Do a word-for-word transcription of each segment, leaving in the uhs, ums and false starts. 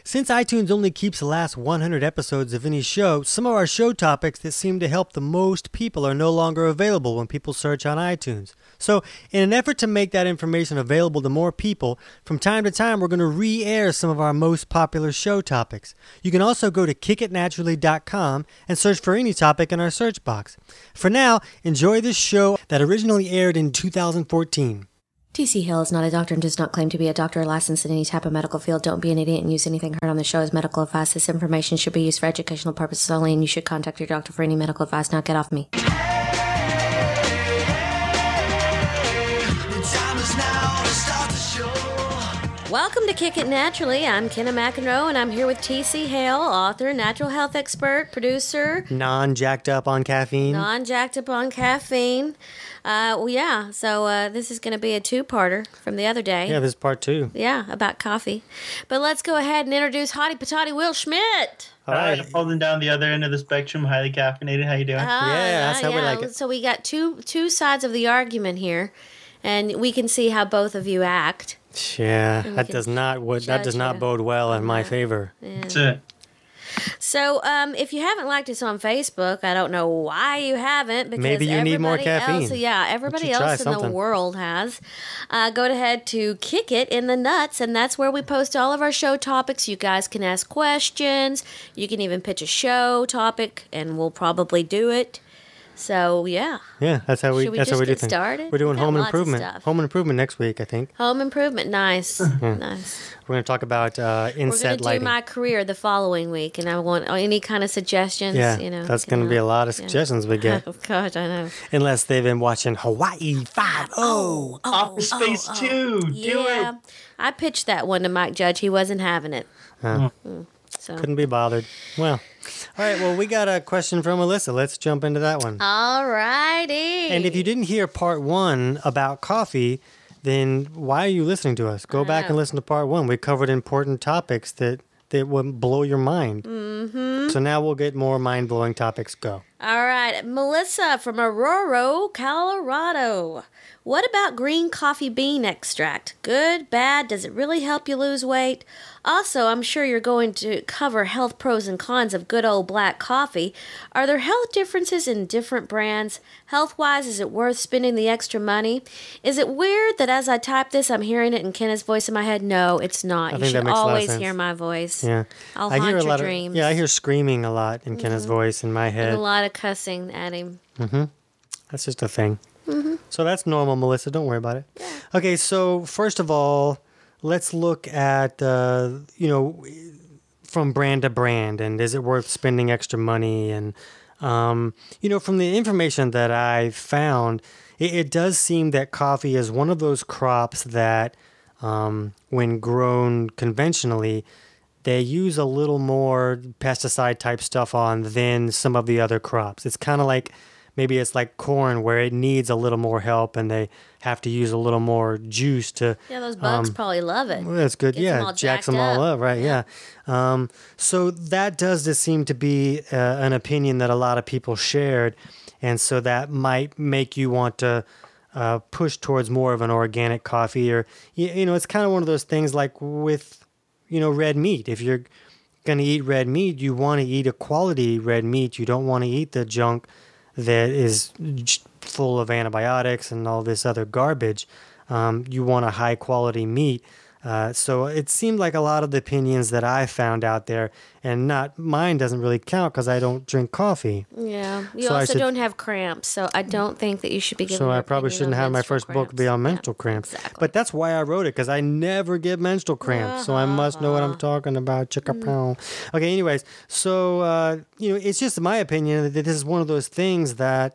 Since iTunes only keeps the last one hundred episodes of any show, some of our show topics that seem to help the most people are no longer available when people search on iTunes. So, in an effort to make that information available to more people, from time to time we're going to re-air some of our most popular show topics. You can also go to kick it naturally dot com and search for any topic in our search box. For now, enjoy this show that originally aired in two thousand fourteen. T C Hale is not a doctor and does not claim to be a doctor or licensed in any type of medical field. Don't be an idiot and use anything heard on the show as medical advice. This information should be used for educational purposes only, and you should contact your doctor for any medical advice. Now get off me. Welcome to Kick It Naturally. I'm Kenna McEnroe, and I'm here with T C Hale, author, natural health expert, producer. Non-jacked up on caffeine. Non-jacked up on caffeine. Uh, well, yeah, so uh, this is going to be a two-parter from the other day. Yeah, this is part two. Yeah, about coffee. But let's go ahead and introduce Hottie Patati Will Schmidt. All right, I'm holding down the other end of the spectrum, highly caffeinated. How you doing? Uh, yeah, that's how yeah. we like it. So we got two two sides of the argument here, and we can see how both of you act. Yeah, that does not what that does not you. bode well in my favor. Yeah. That's it. So, um, if you haven't liked us on Facebook, I don't know why you haven't. Because Maybe you need more everybody caffeine. Else, yeah, everybody Why don't you try else in the something? world has. Uh, go ahead to Kick It in the Nuts, and that's where we post all of our show topics. You guys can ask questions. You can even pitch a show topic, and we'll probably do it. So, yeah. Yeah, that's how we. Should we that's just how we do get things. started? We're doing We got home lots of improvement. stuff. Home improvement next week, I think. Home improvement, nice, nice. We're going to talk about uh, We're inset gonna do lighting. my career the following week, and I want any kind of suggestions. yeah, you know, that's you going to know. be a lot of Yeah. suggestions we get, Oh gosh, I know. unless they've been watching Hawaii Five O. Office Space two. Do Yeah, it. I pitched that one to Mike Judge. He wasn't having it. Uh, So, couldn't be bothered. Well, all right. Well, we got a question from Alyssa. Let's jump into that one. all righty. And if you didn't hear part one about coffee, then why are you listening to us? Go I back know. and listen to part one. We covered important topics that, that will blow your mind. Mm-hmm. So now we'll get more mind-blowing topics. Go. All right, Melissa from Aurora, Colorado. What about green coffee bean extract? Good, bad? Does it really help you lose weight? Also, I'm sure you're going to cover health pros and cons of good old black coffee. Are there health differences in different brands? Health-wise, is it worth spending the extra money? Is it weird that as I type this, I'm hearing it in Kenna's voice in my head? No, it's not. I You think that should makes a lot of always sense. hear my voice. Yeah. I'll I haunt hear a your lot dreams. of yeah, I hear screaming a lot in Kenna's voice in my And head. a lot of cussing at him. That's just a thing. So that's normal, Melissa. Don't worry about it. Okay, so first of all, let's look at, uh, you know, from brand to brand, and is it worth spending extra money? And, um, you know, from the information that I found, it, it does seem that coffee is one of those crops that, um, when grown conventionally, they use a little more pesticide type stuff on than some of the other crops. It's kind of like, maybe it's like corn where it needs a little more help and they have to use a little more juice to. Yeah, those bugs um, probably love it. Well, that's good. Gets 'em yeah, all jacks jacked them all up. up, right? Yeah. Um, so that does just seem to be uh, an opinion that a lot of people shared, and so that might make you want to uh, push towards more of an organic coffee, or you, you know, it's kind of one of those things like with, you know, red meat. If you're going to eat red meat, you want to eat a quality red meat. You don't want to eat the junk that is j- full of antibiotics and all this other garbage. Um, you want a high quality meat. Uh, so it seemed like a lot of the opinions that I found out there, and not mine doesn't really count because I don't drink coffee. Yeah. You So I also should- don't have cramps, so I don't think that you should be giving So your I probably opinion shouldn't on have my menstrual first book be cramps. on Yeah, menstrual cramps. Exactly. But that's why I wrote it, because I never get menstrual cramps. So I must know what I'm talking about. Chicka pow. Okay, anyways. So, uh, you know, it's just my opinion that this is one of those things that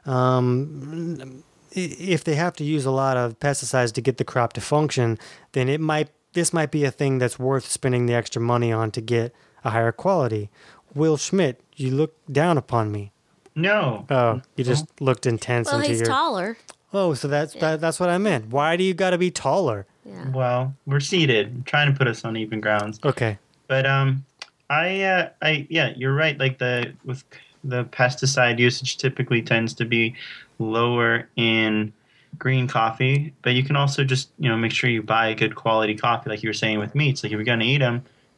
um, i- if they have to use a lot of pesticides to get the crop to function, then it might this might be a thing that's worth spending the extra money on to get a higher quality. Will Schmidt, you look down upon me. No. Oh, you just looked intense Well, into he's your. taller. Oh, so that's that, that's what I meant. Why do you got to be taller? Yeah. Well, we're seated. I'm trying to put us on even grounds. Okay. But um, I uh, I yeah, you're right. Like the with the pesticide usage typically tends to be lower in green coffee, but you can also just you know make sure you buy a good quality coffee, like you were saying with meats. Like if you're gonna eat them,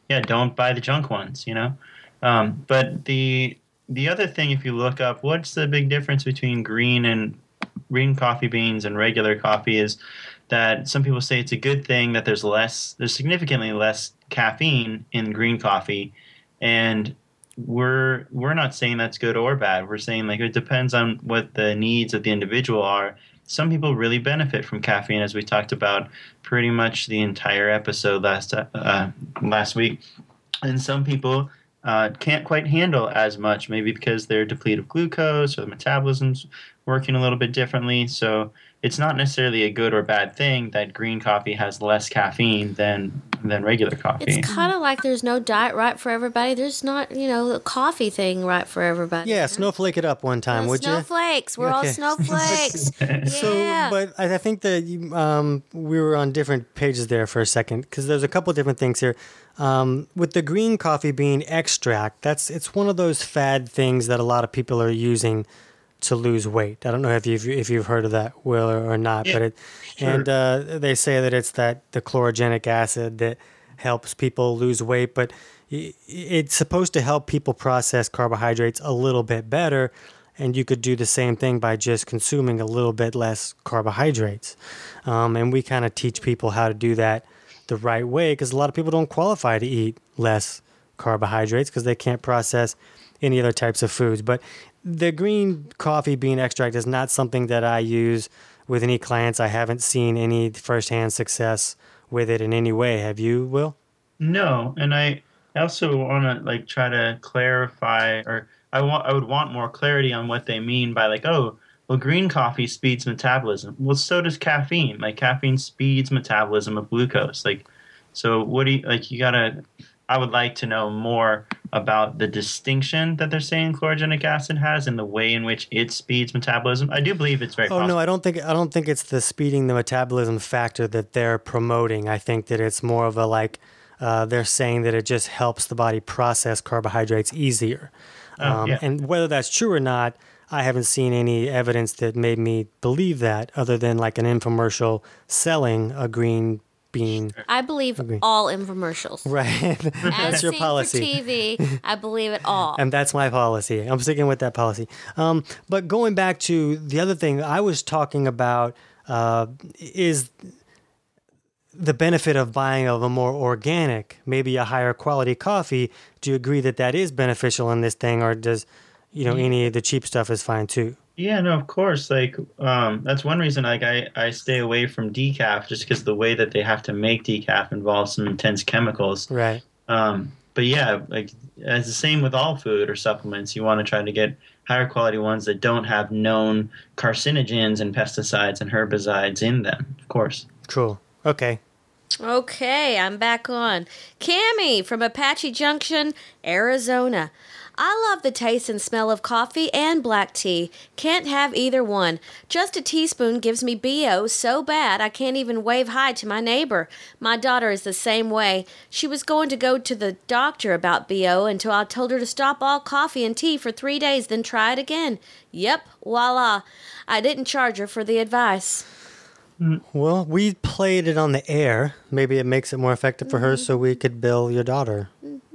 yeah, don't buy the junk ones, you know. Um, but the the other thing, if you look up, what's the big difference between green and green coffee beans and regular coffee is that some people say it's a good thing that there's less, there's significantly less caffeine in green coffee, and we're we're not saying that's good or bad. We're saying like it depends on what the needs of the individual are. Some people really benefit from caffeine, as we talked about pretty much the entire episode last uh, last week, and some people uh, can't quite handle as much, maybe because they're depleted of glucose or the metabolism's working a little bit differently. So it's not necessarily a good or bad thing that green coffee has less caffeine than than regular coffee. It's kind of like there's no diet right for everybody. There's not, you know, a coffee thing right for everybody. Yeah, snowflake it up one time, Well, would you? snowflakes. We're all Okay. snowflakes. So, Yeah. but I I think that you, um, we were on different pages there for a second because there's a couple different things here. Um, with the green coffee bean extract, that's it's one of those fad things that a lot of people are using to lose weight. I don't know if you've if you've heard of that, Will, or, or not, Yeah, but it sure. and uh, they say that it's that the chlorogenic acid that helps people lose weight, but i- it's supposed to help people process carbohydrates a little bit better. And you could do the same thing by just consuming a little bit less carbohydrates. Um, and we kind of teach people how to do that the right way because a lot of people don't qualify to eat less carbohydrates because they can't process any other types of foods. But the green coffee bean extract is not something that I use with any clients. I haven't seen any firsthand success with it in any way. Have you, Will? No, and I also want to like try to clarify, or I want I would want more clarity on what they mean by like, oh, well, green coffee speeds metabolism. Well, so does caffeine. Like caffeine speeds metabolism of glucose. Like, so what do you like? You gotta. I would like to know more about the distinction that they're saying chlorogenic acid has and the way in which it speeds metabolism. I do believe it's very Oh possible. no, I don't think I don't think it's the speeding the metabolism factor that they're promoting. I think that it's more of a like uh, they're saying that it just helps the body process carbohydrates easier. Oh, Um, yeah. And whether that's true or not, I haven't seen any evidence that made me believe that, other than like an infomercial selling a green bean. I believe Agree. all infomercials. Right, As that's your seen policy. for T V, I believe it all. And that's my policy. I'm sticking with that policy. Um, but going back to the other thing I was talking about uh, is the benefit of buying of a more organic, maybe a higher quality coffee. Do you agree that that is beneficial in this thing, or does you know any of the cheap stuff is fine too? Yeah, no, of course. Like, um, that's one reason. Like, I, I stay away from decaf just because the way that they have to make decaf involves some intense chemicals. Right. Um, but yeah, like, as the same with all food or supplements, you want to try to get higher quality ones that don't have known carcinogens and pesticides and herbicides in them. Of course. Cool. Okay. Okay, I'm back on. Cammie from Apache Junction, Arizona. I love the taste and smell of coffee and black tea. Can't have either one. Just a teaspoon gives me B O so bad I can't even wave hi to my neighbor. My daughter is the same way. She was going to go to the doctor about B O until I told her to stop all coffee and tea for three days, then try it again. Yep, voila. I didn't charge her for the advice. Well, we played it on the air. Maybe it makes it more effective for her, so we could bill your daughter.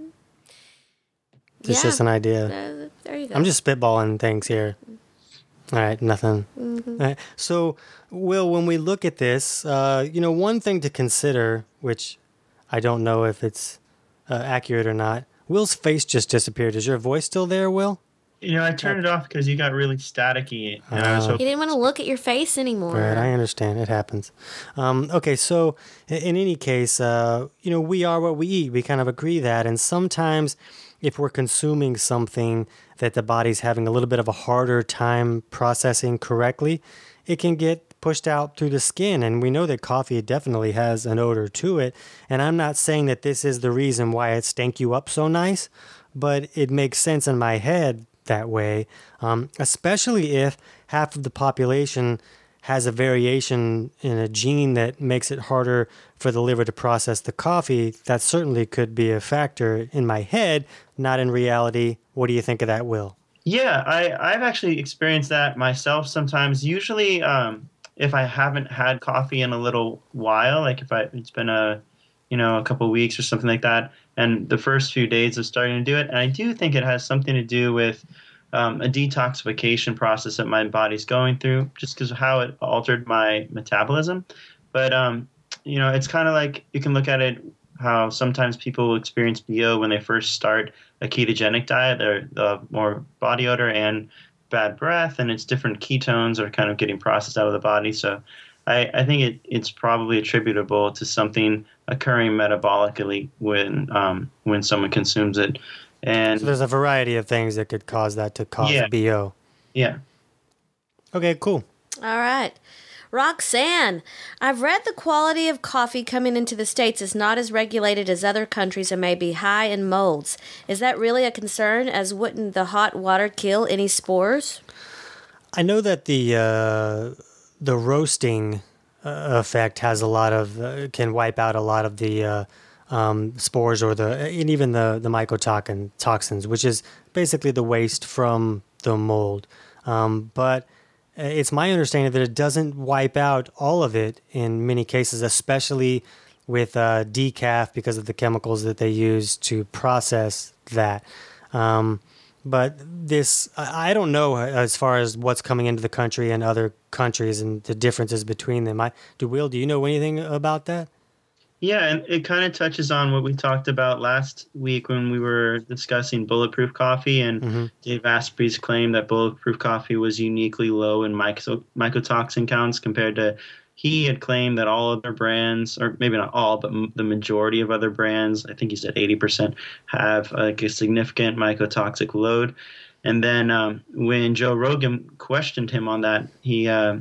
It's Yeah. just an idea. Uh, there you go. I'm just spitballing things here. All right, nothing. Mm-hmm. All right. So, Will, when we look at this, uh, you know, one thing to consider, which I don't know if it's uh, accurate or not, Will's face just disappeared. Is your voice still there, Will? You know, I turned it off because you got really staticky, and I was Uh, He hoping. didn't want to look at your face anymore. Right, I understand. It happens. Um, okay, so i- in any case, uh, you know, we are what we eat. We kind of agree that. And sometimes if we're consuming something that the body's having a little bit of a harder time processing correctly, it can get pushed out through the skin. And we know that coffee definitely has an odor to it. And I'm not saying that this is the reason why it stank you up so nice, but it makes sense in my head that way, um, especially if half of the population has a variation in a gene that makes it harder for the liver to process the coffee. That certainly could be a factor in my head, not in reality. What do you think of that, Will? Yeah, I, I've actually experienced that myself sometimes. Usually, um, if I haven't had coffee in a little while, like if I it's been a you know, a couple of weeks or something like that. And the first few days of starting to do it. And I do think it has something to do with um, a detoxification process that my body's going through, just because of how it altered my metabolism. But, um, you know, it's kind of like you can look at it how sometimes people experience B O when they first start a ketogenic diet. They're the more body odor and bad breath, and it's different ketones are kind of getting processed out of the body. So I, I think it, it's probably attributable to something occurring metabolically when um, when someone consumes it. And so there's a variety of things that could cause that to cause yeah. B O. Yeah. Okay, cool. All right. Roxanne, I've read the quality of coffee coming into the States is not as regulated as other countries and may be high in molds. Is that really a concern, as wouldn't the hot water kill any spores? I know that the uh, the roasting uh, effect has a lot of, uh, can wipe out a lot of the uh, um, spores or the, and even the, the mycotoxin, toxins, which is basically the waste from the mold. Um, but it's my understanding that it doesn't wipe out all of it in many cases, especially with uh, decaf because of the chemicals that they use to process that. Um, but this, I I don't know as far as what's coming into the country and other countries and the differences between them. I, do Will, do you know anything about that? Yeah, and it kind of touches on what we talked about last week when we were discussing bulletproof coffee, and mm-hmm. Dave Asprey's claim that bulletproof coffee was uniquely low in myco- mycotoxin counts compared to, he had claimed that all other brands, or maybe not all, but m- the majority of other brands, I think he said eighty percent, have like a significant mycotoxic load. And then um, when Joe Rogan questioned him on that, he uh,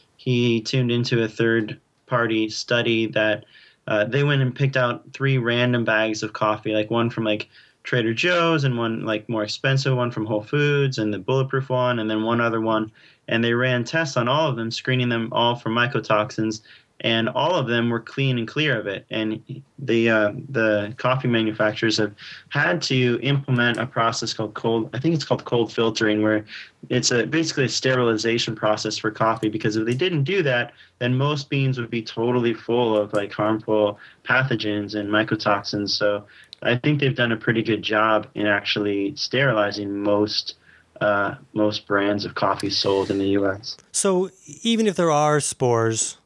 he tuned into a third-party study that Uh, they went and picked out three random bags of coffee, like one from like Trader Joe's and one like more expensive one from Whole Foods and the bulletproof one and then one other one. And they ran tests on all of them, screening them all for mycotoxins, and all of them were clean and clear of it. And the uh, the coffee manufacturers have had to implement a process called cold, I think it's called cold filtering, where it's a basically a sterilization process for coffee, because if they didn't do that, then most beans would be totally full of like harmful pathogens and mycotoxins. So I think they've done a pretty good job in actually sterilizing most uh, most brands of coffee sold in the U S. So even if there are spores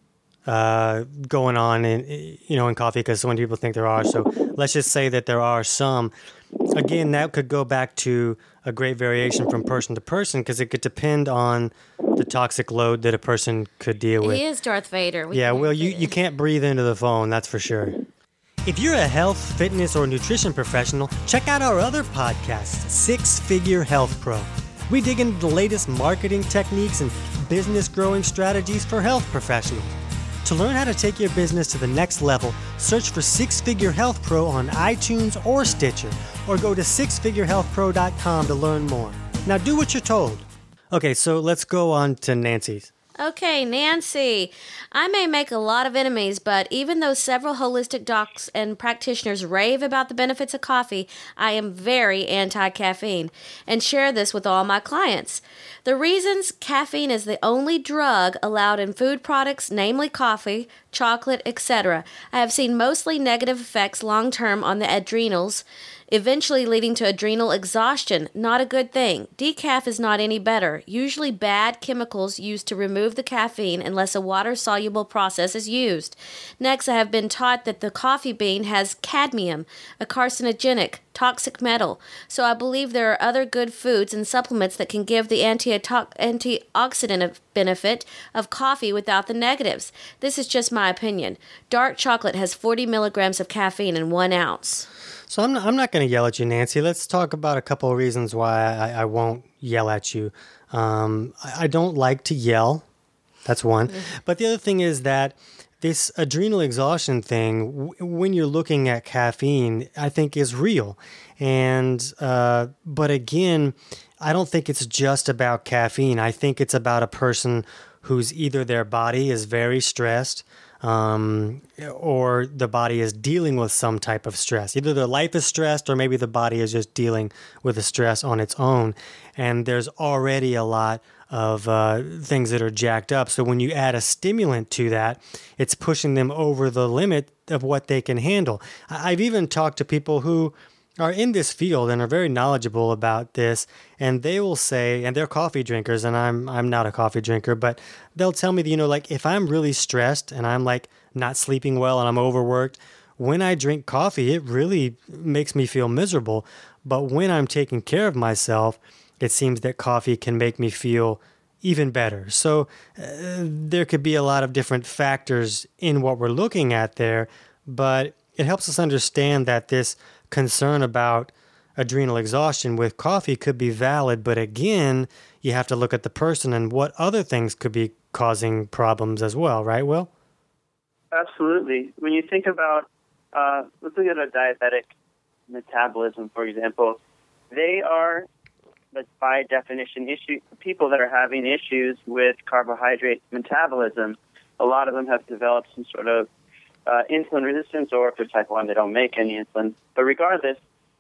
uh, going on in, you know, in coffee, because so many people think there are, so let's just say that there are some, again, that could go back to a great variation from person to person, because it could depend on the toxic load that a person could deal with. He is Darth Vader. We yeah, well, you, you can't breathe into the phone, that's for sure. If you're a health, fitness, or nutrition professional, check out our other podcast, Six Figure Health Pro. We dig into the latest marketing techniques and business growing strategies for health professionals. To learn how to take your business to the next level, search for Six Figure Health Pro on iTunes or Stitcher, or go to six figure health pro dot com to learn more. Now do what you're told. Okay, so let's go on to Nancy's. Okay, Nancy. I may make a lot of enemies, but even though several holistic docs and practitioners rave about the benefits of coffee, I am very anti-caffeine and share this with all my clients. The reasons: caffeine is the only drug allowed in food products, namely coffee, chocolate, et cetera. I have seen mostly negative effects long-term on the adrenals, eventually leading to adrenal exhaustion. Not a good thing. Decaf is not any better. Usually bad chemicals used to remove the caffeine unless a water-soluble process is used. Next, I have been taught that the coffee bean has cadmium, a carcinogenic, toxic metal. So I believe there are other good foods and supplements that can give the anti- antioxidant benefit of coffee without the negatives. This is just my opinion. Dark chocolate has forty milligrams of caffeine in one ounce. So I'm not, I'm not going to yell at you, Nancy. Let's talk about a couple of reasons why I, I won't yell at you. Um, I, I don't like to yell. That's one. Mm-hmm. But the other thing is that this adrenal exhaustion thing, w- when you're looking at caffeine, I think is real. And uh, but again, I don't think it's just about caffeine. I think it's about a person whose either their body is very stressed, um, or the body is dealing with some type of stress. Either their life is stressed or maybe the body is just dealing with the stress on its own. And there's already a lot of uh, things that are jacked up. So when you add a stimulant to that, it's pushing them over the limit of what they can handle. I've even talked to people who are in this field and are very knowledgeable about this, and they will say, and they're coffee drinkers, and I'm I'm not a coffee drinker, but they'll tell me that, you know, like if I'm really stressed and I'm like not sleeping well and I'm overworked, when I drink coffee, it really makes me feel miserable. But when I'm taking care of myself, it seems that coffee can make me feel even better. So uh, there could be a lot of different factors in what we're looking at there, but it helps us understand that this concern about adrenal exhaustion with coffee could be valid, but again, you have to look at the person and what other things could be causing problems as well, right, Will? Absolutely. When you think about, uh, let's look at a diabetic metabolism, for example. They are, by definition, issue, people that are having issues with carbohydrate metabolism. A lot of them have developed some sort of Uh, insulin resistance, or if they're type one, they don't make any insulin. But regardless,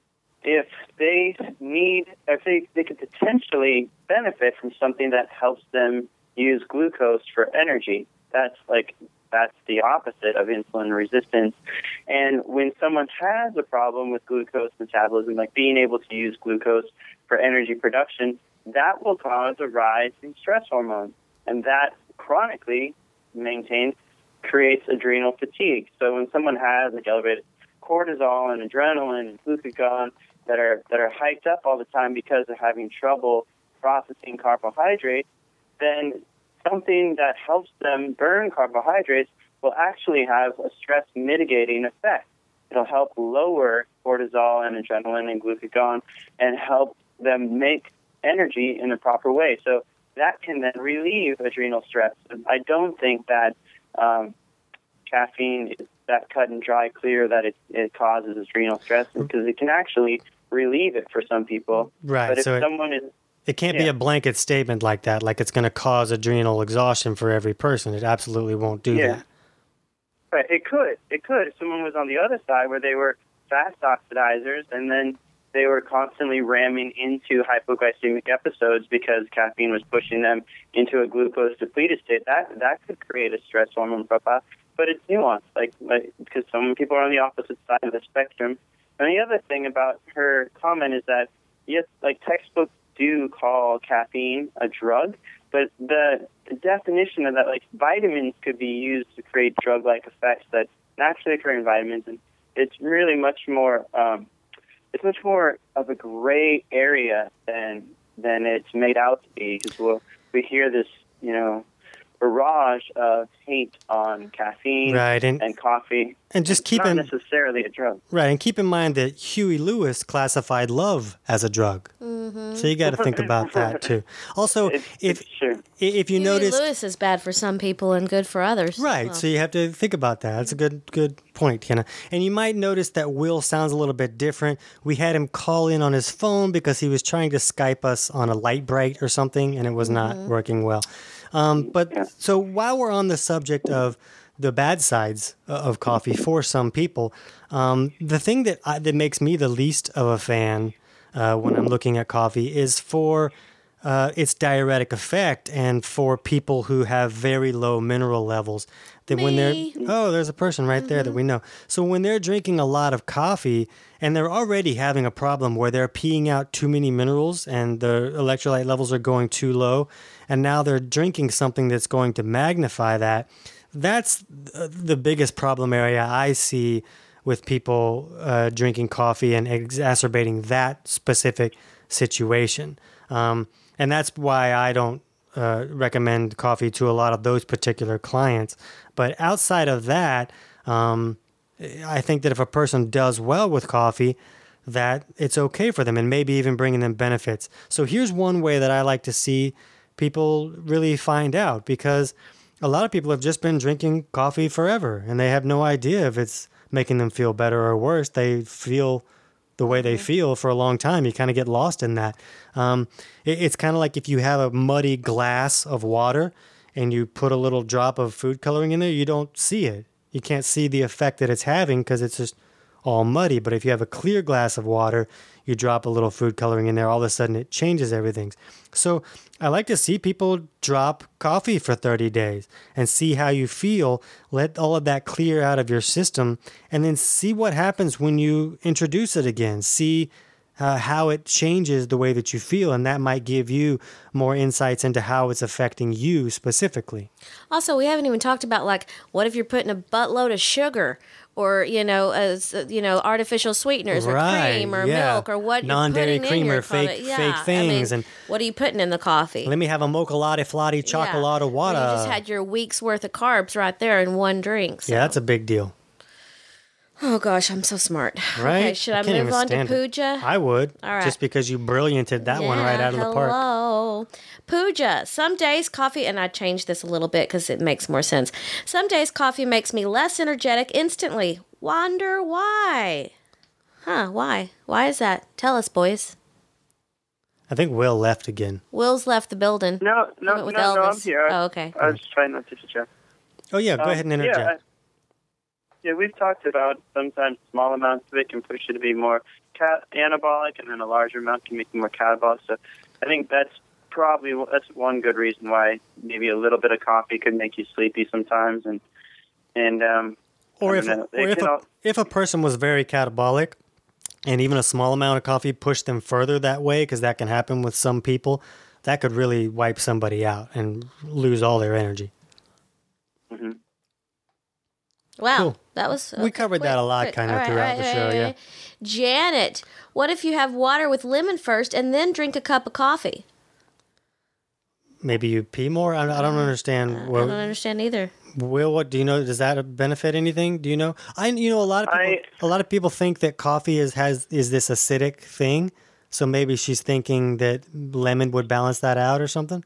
if they need, if they, they could potentially benefit from something that helps them use glucose for energy, that's like, that's the opposite of insulin resistance. And when someone has a problem with glucose metabolism, like being able to use glucose for energy production, that will cause a rise in stress hormones. And that chronically maintains creates adrenal fatigue. So when someone has like elevated cortisol and adrenaline and glucagon that are that are hiked up all the time because they're having trouble processing carbohydrates, then something that helps them burn carbohydrates will actually have a stress mitigating effect. It'll help lower cortisol and adrenaline and glucagon and help them make energy in the proper way. So that can then relieve adrenal stress. I don't think that Um, caffeine is that cut and dry clear that it, it causes adrenal stress, because it can actually relieve it for some people. Right. But if so someone it, is... It can't yeah. be a blanket statement like that, like it's going to cause adrenal exhaustion for every person. It absolutely won't do yeah. that. Right. It could. It could. If someone was on the other side where they were fast oxidizers and then they were constantly ramming into hypoglycemic episodes because caffeine was pushing them into a glucose-depleted state, that that could create a stress hormone profile. But it's nuanced, like, like because some people are on the opposite side of the spectrum. And the other thing about her comment is that, yes, like textbooks do call caffeine a drug, but the, the definition of that, like vitamins could be used to create drug-like effects that naturally occur in vitamins, and it's really much more... Um, It's much more of a gray area than than it's made out to be, because we'll, we hear this, you know, barrage of hate on caffeine right, and, and coffee. And just it's keep not in, necessarily a drug. Right, and keep in mind that Huey Lewis classified love as a drug. Mm-hmm. So you got to think about that too. Also, It's, if it's sure. if you Huey notice, Lewis is bad for some people and good for others. right? Well. So you have to think about that. That's a good good point, Kenna. And you might notice that Will sounds a little bit different. We had him call in on his phone because he was trying to Skype us on a light bright or something, and it was not Mm-hmm. working well. Um, but Yeah. so while we're on the subject of the bad sides of coffee for some people, um, the thing that I, that makes me the least of a fan uh, when I'm looking at coffee is for uh, its diuretic effect, and for people who have very low mineral levels. That when they're Me. oh, there's a person right there that we know. So when they're drinking a lot of coffee and they're already having a problem where they're peeing out too many minerals and the electrolyte levels are going too low, and now they're drinking something that's going to magnify that, that's the biggest problem area I see with people uh, drinking coffee and exacerbating that specific situation. Um, and that's why I don't uh, recommend coffee to a lot of those particular clients. But outside of that, um, I think that if a person does well with coffee, that it's okay for them and maybe even bringing them benefits. So here's one way that I like to see people really find out, because a lot of people have just been drinking coffee forever and they have no idea if it's making them feel better or worse. They feel the way they feel for a long time. You kind of get lost in that. Um, it, it's kind of like if you have a muddy glass of water and you put a little drop of food coloring in there, you don't see it. You can't see the effect that it's having because it's just all muddy. But if you have a clear glass of water, you drop a little food coloring in there, all of a sudden it changes everything. So I like to see people drop coffee for thirty days and see how you feel. Let all of that clear out of your system and then see what happens when you introduce it again. See uh, how it changes the way that you feel, and that might give you more insights into how it's affecting you specifically. Also, we haven't even talked about, like, what if you're putting a buttload of sugar or, you know, as you know, artificial sweeteners or Right, cream or yeah. milk or what Non-dairy you're putting cream in your or fake- coffee. Yeah, fake I things, mean, and- what are you putting in the coffee? Let me have a mocha latte flotty chocolate Yeah. water. You just had your week's worth of carbs right there in one drink. So. Yeah, that's a big deal. Oh gosh, I'm so smart. Right? Okay, should I, can't move even on to stand it. puja? I would. All right. Just because you brillianted that one right Yeah, out of the park. Hello. Puja. Some days coffee, and I changed this a little bit because it makes more sense. Some days coffee makes me less energetic instantly. Wonder why? Huh, why? Why is that? Tell us, boys. I think Will left again. Will's left the building. No, no, Went with no, no, I'm Elvis. here. Oh, okay. I was trying not to interject. Oh, yeah, go Um, ahead and Yeah, interject. I- yeah, we've talked about sometimes small amounts of it can push you to be more cat- anabolic, and then a larger amount can make you more catabolic. So I think that's probably that's one good reason why maybe a little bit of coffee could make you sleepy sometimes, and and um, Or I if, don't know, or it if, can a, al- if a person was very catabolic and even a small amount of coffee pushed them further that way, because that can happen with some people, that could really wipe somebody out and lose all their energy. mhm. Wow, Cool. that was. We covered that a lot quick. kinda All right, throughout all the right, show, all right, yeah. all right. Janet, what if you have water with lemon first and then drink a cup of coffee? Maybe you pee more? I, I don't understand. I Well, don't understand either. Will, what do you know? Does that benefit anything? Do you know? I, you know, a lot of people, I- a lot of people think that coffee is has is this acidic thing. So maybe she's thinking that lemon would balance that out or something.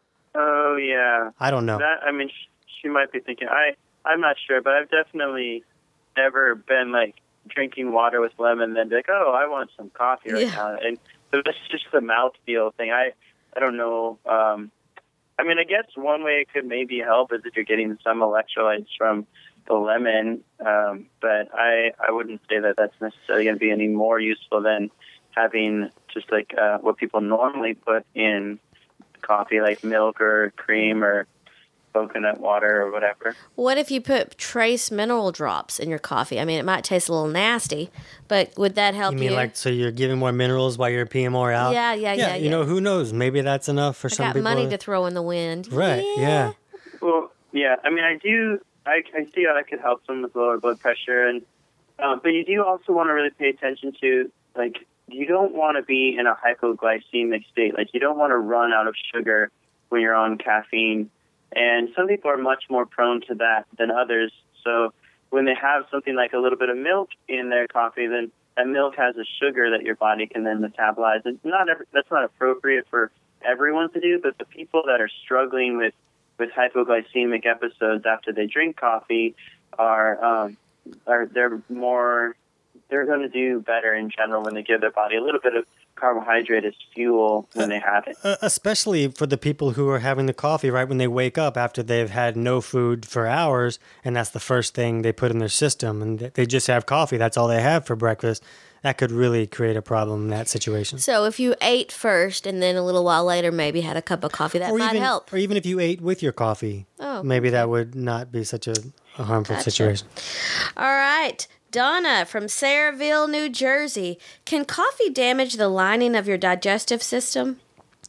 Oh yeah, I don't know. that I mean sh- she might be thinking. I I'm not sure, but I've definitely never been like drinking water with lemon, then be like, oh, I want some coffee right Yeah. now, and so that's just the mouthfeel thing. I I don't know. Um, I mean, I guess one way it could maybe help is if you're getting some electrolytes from the lemon, um, but I I wouldn't say that that's necessarily going to be any more useful than having just like uh, what people normally put in coffee, like milk or cream or coconut water or whatever. What if you put trace mineral drops in your coffee? I mean, it might taste a little nasty, but would that help You you? mean like so you're giving more minerals while you're peeing more out? Yeah, yeah, yeah, You yeah. know, who knows? Maybe that's enough for I some got people. money to throw in the wind. Right? Yeah. Well, yeah, I mean, I do. I, I see how that could help them with lower blood pressure, and uh, but you do also want to really pay attention to like you don't want to be in a hypoglycemic state. Like you don't want to run out of sugar when you're on caffeine. And some people are much more prone to that than others. So when they have something like a little bit of milk in their coffee, then that milk has a sugar that your body can then metabolize. And not every, that's not appropriate for everyone to do, but the people that are struggling with, with hypoglycemic episodes after they drink coffee are um, are they're more they're going to do better in general when they give their body a little bit of carbohydrate as fuel when they have it. Uh, especially for the people who are having the coffee right when they wake up after they've had no food for hours, and that's the first thing they put in their system, and they just have coffee. That's all they have for breakfast. That could really create a problem in that situation. So if you ate first and then a little while later maybe had a cup of coffee, that or might even, help. or even if you ate with your coffee, Oh, maybe that would not be such a, a harmful Gotcha. situation. All right. Donna from Sayreville, New Jersey. Can coffee damage the lining of your digestive system?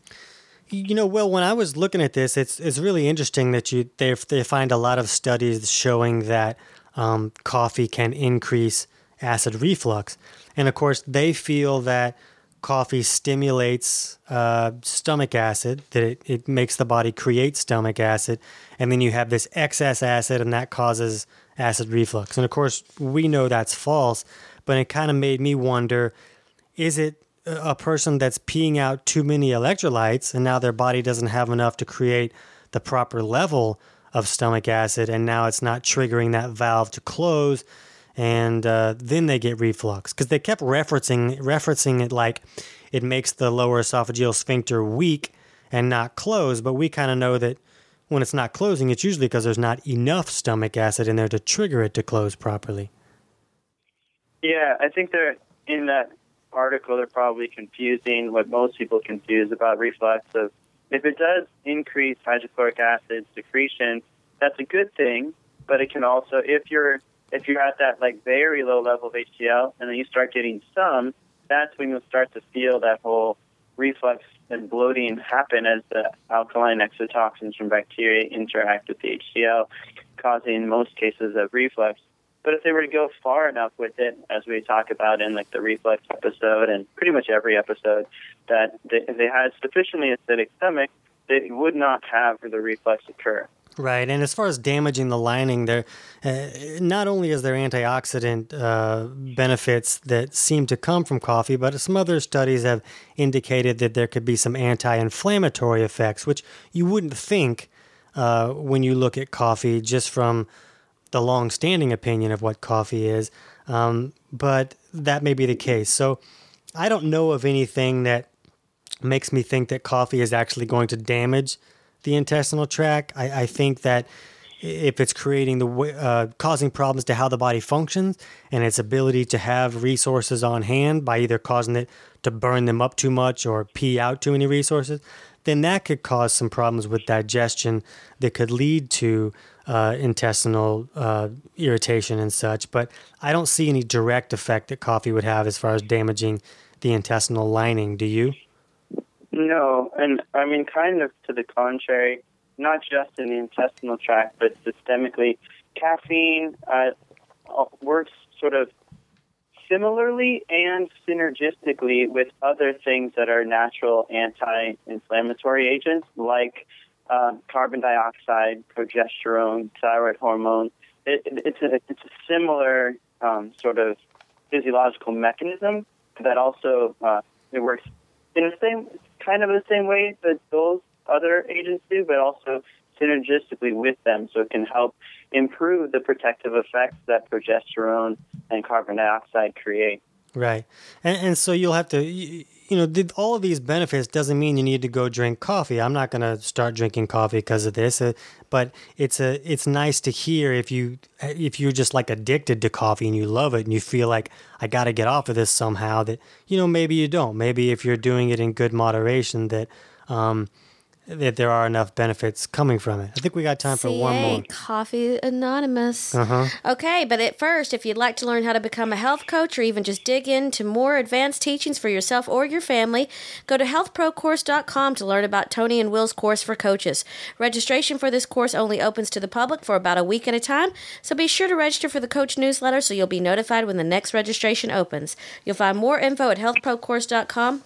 You know, well, when I was looking at this, it's it's really interesting that you they they find a lot of studies showing that um, coffee can increase acid reflux, and of course they feel that coffee stimulates uh, stomach acid, that it, it makes the body create stomach acid, and then you have this excess acid, and that causes acid reflux. And of course, we know that's false, but it kind of made me wonder, is it a person that's peeing out too many electrolytes and now their body doesn't have enough to create the proper level of stomach acid, and now it's not triggering that valve to close, and uh, then they get reflux? Because they kept referencing referencing it like it makes the lower esophageal sphincter weak and not close, but we kind of know that when it's not closing, it's usually because there's not enough stomach acid in there to trigger it to close properly. Yeah, I think they're in that article. They're probably confusing what most people confuse about reflux. Of if it does increase hydrochloric acid secretion, that's a good thing. But it can also, if you're if you're at that like very low level of H C L, and then you start getting some, that's when you'll start to feel that whole reflux and bloating happen as the alkaline exotoxins from bacteria interact with the H C L, causing in most cases of reflux. But if they were to go far enough with it, as we talk about in like the reflux episode and pretty much every episode, that they, if they had sufficiently acidic stomach, they would not have the reflux occur. Right, and as far as damaging the lining, there uh, not only is there antioxidant uh, benefits that seem to come from coffee, but some other studies have indicated that there could be some anti-inflammatory effects, which you wouldn't think uh, when you look at coffee just from the long-standing opinion of what coffee is, um, but that may be the case. So I don't know of anything that makes me think that coffee is actually going to damage the intestinal tract. I, I think that if it's creating the uh, causing problems to how the body functions and its ability to have resources on hand by either causing it to burn them up too much or pee out too many resources, then that could cause some problems with digestion that could lead to uh, intestinal uh, irritation and such. But I don't see any direct effect that coffee would have as far as damaging the intestinal lining. Do you? No, and I mean, kind of to the contrary, not just in the intestinal tract, but systemically. Caffeine uh, works sort of similarly and synergistically with other things that are natural anti-inflammatory agents, like uh, carbon dioxide, progesterone, thyroid hormone. It, it, it's, a, it's a similar um, sort of physiological mechanism that also uh, it works in the same kind of the same way that those other agents do, but also synergistically with them, so it can help improve the protective effects that progesterone and carbon dioxide create. Right. And, and so you'll have to, you, you know, did all of these benefits doesn't mean you need to go drink coffee. I'm not going to start drinking coffee because of this, uh, but it's a it's nice to hear if you if you're just like addicted to coffee and you love it and you feel like I got to get off of this somehow, that, you know, maybe you don't. Maybe if you're doing it in good moderation, that um that there are enough benefits coming from it. I think we got time for C A, one more. Coffee Anonymous. Uh-huh. Okay, but at first, if you'd like to learn how to become a health coach or even just dig into more advanced teachings for yourself or your family, go to health pro course dot com to learn about Tony and Will's course for coaches. Registration for this course only opens to the public for about a week at a time, so be sure to register for the coach newsletter so you'll be notified when the next registration opens. You'll find more info at health pro course dot com.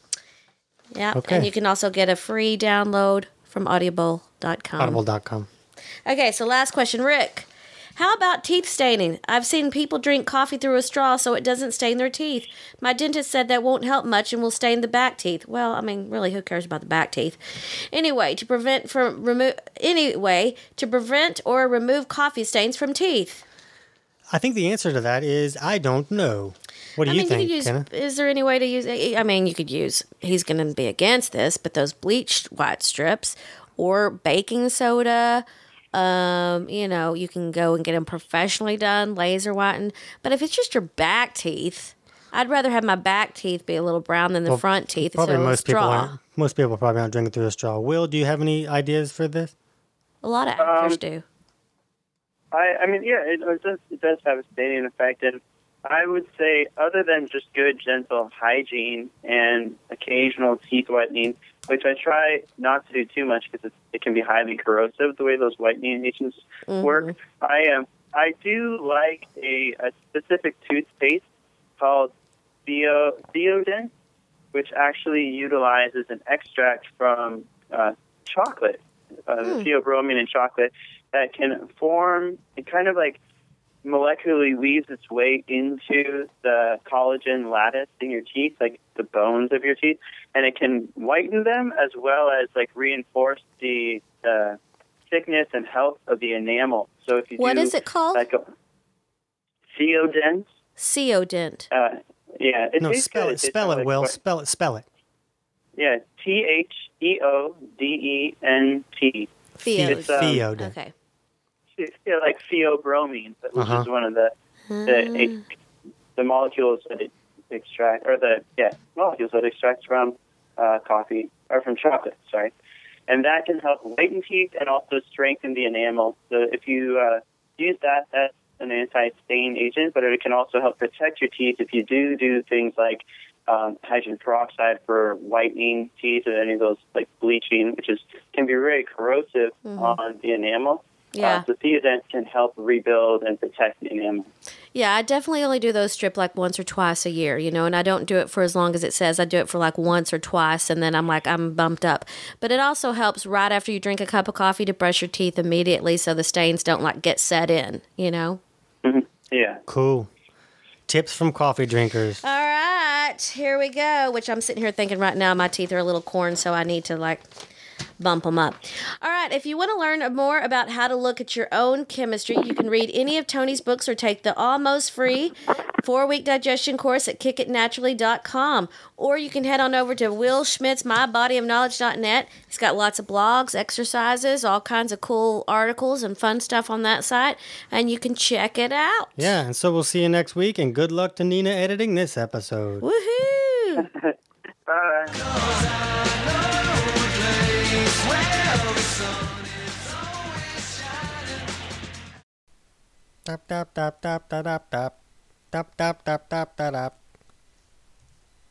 Yeah, Okay. and you can also get a free download from audible dot com. Audible dot com. Okay, so last question, Rick. How about teeth staining? I've seen people drink coffee through a straw so it doesn't stain their teeth. My dentist said that won't help much and will stain the back teeth. Well, I mean, really, who cares about the back teeth? Anyway, to prevent from remove anyway to prevent or remove coffee stains from teeth. I think the answer to that is I don't know. What do I you mean, think, you could use, Kenna? is there any way to use, I mean, you could use, he's going to be against this, but those bleached white strips or baking soda, um, you know, you can go and get them professionally done, laser whitened. But if it's just your back teeth, I'd rather have my back teeth be a little brown than the Well, front teeth. Probably so most people straw. aren't. Most people probably aren't drinking through a straw. Will, do you have any ideas for this? A lot of actors Um, do. I, I mean, yeah, it, it does it does have a staining effect, and I would say, other than just good, gentle hygiene and occasional teeth whitening, which I try not to do too much because it can be highly corrosive the way those whitening agents Mm-hmm. work. I am. Um, I do like a, a specific toothpaste called Theo, Theodent, which actually utilizes an extract from uh, chocolate, uh, Hmm. theobromine in chocolate, that can form, it kind of like molecularly weaves its way into the collagen lattice in your teeth, like the bones of your teeth, and it can whiten them as well as like reinforce the uh, thickness and health of the enamel. So if you What do is it called? like a Theodent, Theodent. uh, yeah, it No, tastes spell good. it. Spell it, like Will. what- Spell it. Spell it. Yeah, T H E O D E N T. Theo. It's, um, Theo. Okay. Yeah, like theobromine, which Uh-huh. is one of the the, the molecules that it extract, or the yeah molecules that extract from uh, coffee or from chocolate. Sorry, and that can help whiten teeth and also strengthen the enamel. So if you uh, use that, that's an anti-stain agent, but it can also help protect your teeth if you do do things like um, hydrogen peroxide for whitening teeth, or any of those like bleaching, which is can be very corrosive Mhm. on the enamel. Yeah. Uh, so Theodent can help rebuild and protect the enamel. Yeah, I definitely only do those strip like once or twice a year, you know, and I don't do it for as long as it says. I do it for like once or twice, and then I'm like, I'm bumped up. But it also helps right after you drink a cup of coffee to brush your teeth immediately so the stains don't like get set in, you know? Mm-hmm. Yeah. Cool. Tips from coffee drinkers. All right, here we go, which I'm sitting here thinking right now my teeth are a little corn, so I need to like bump them up. All right, if you want to learn more about how to look at your own chemistry, you can read any of Tony's books or take the almost free four-week digestion course at kick it naturally dot com. Or you can head on over to Will Schmidt's my body of knowledge dot net. He's got lots of blogs, exercises, all kinds of cool articles and fun stuff on that site, and you can check it out. Yeah, and so we'll see you next week, and good luck to Nina editing this episode. Woohoo! Bye. Tap tap tap tap tap tap tap tap tap tap tap tap.